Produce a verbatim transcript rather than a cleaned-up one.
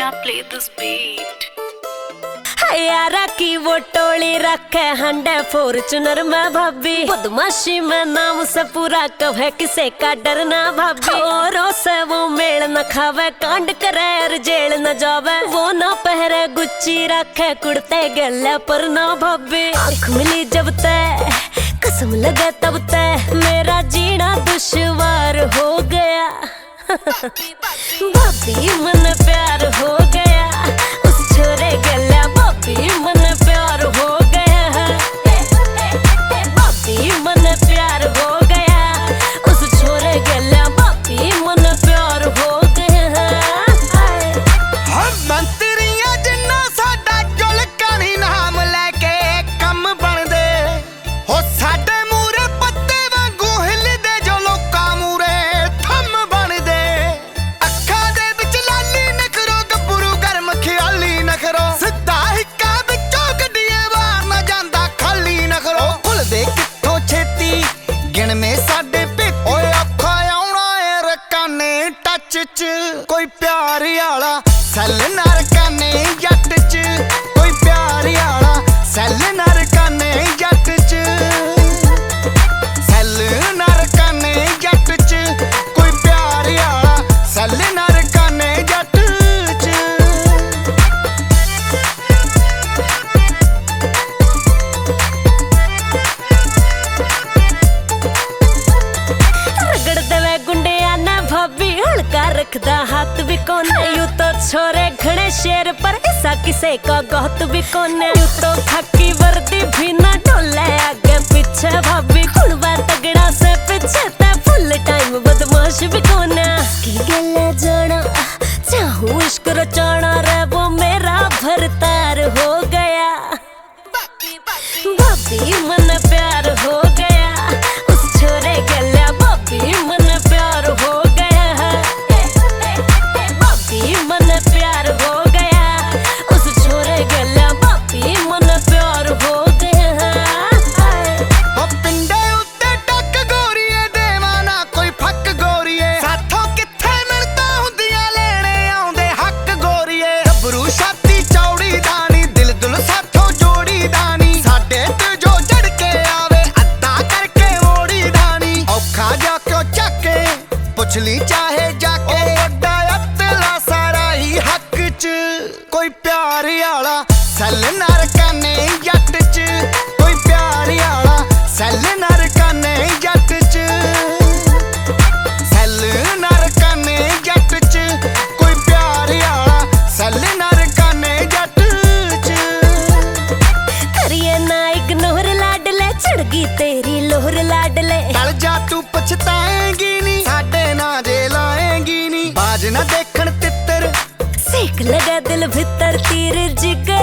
Nisha, play this beat. यारा की वो टोली रखे हंडे फॉर्चूनर में भाभी, बदमाशी में नाम से पूरा कहे किसे का डरना भाभी। औरों से वो मेल न खावे, कांड करे और जेल न जावे, वो ना पहरे गुच्ची रखे कुर्ते गले पर ना भाभी। आँख मिली जब तय कसम लगे तब तय मेरा जीना दुश्वार हो गया। भाभी मन प्यार हो गया उस छोरे गले, भाभी मन प्यार हो गया है, भाभी मन प्यार हो गया उस छोरे गले, भाभी मन प्यार हो गया है। हम मंत्रियां जिन्ना साडा जुलकानी नाम लेके कम बनदे हो, साडे मूरे पत्ते वांगू हिलदे जो लोकां मूरे थम बनदे। अखां दे विच लाली नखरो गब्बरू गर्म ख्याली नखरो, सिद्धा हिक्का विचों गड्डिए वार ना जांदा खाली नखरो। खुलदे कित्थों छेती गिणवे साडे पिट, ओए औखा आउणा ए रकाने टच च, कोई प्यार आला सैल नरकाने जट च, कोई प्यार आला सैल नरकाने जट च, सैल नरकाने जट च, कोई प्यार आला सैल नरकाने जट च। रगड़ देवे गुंडिया ने भाभी, हल्का रखदा हाथ भी कोने, यूं तो छोरे घणे शेर पर ऐसा किसे का गौत भी कोने। यूं तो खाकी वर्दी भी ना डोले आगे पीछे भाभी, खुणवा तगड़ा से पीछे ते फुल टाइम बदमाश भी कोने। की गले जाना चाहूं इश्क रचाना रे वो मेरा भरतार हो गया। भाभी मन प्यार हो गया उस छोरे गले, भाभी मन प्यार हो गया है, भाभी मन प्यार हो गया उस छोरे गले, भाभी मन प्यार हो गया है। ओ पिंडे उत्ते टक गोरीए देवा ना कोई फक गोरीए, साथों कित्थे मिलदा हुंदियां लेने आउंदे हक गोरीए। गबरू छाती चौड़ी दानी दिल दुल साथों जोड़ी दानी, साडे ते जो जड़ के आवे अद्दा करके मोड़ी दानी। औखा जा क्यों चाके पुछ ली चाहे जाके, वड्डा अतला सारा ही हक च, कोई प्यार आला सैल नरकाने जट च, कोई प्यार आला सैल नरकाने जट च, सैल नरकाने जट च, कोई प्यार आला सैल नरकाने जट च। करिए ना इग्नोर लाडले, चढ़गी तेरी लोहर लाडले, टल जा तू पछताएंगी नी, साडे ना जे लाएंगी नी, बाज ना देखण तित्तर, सेक लगा दिल भीतर तीर जिगर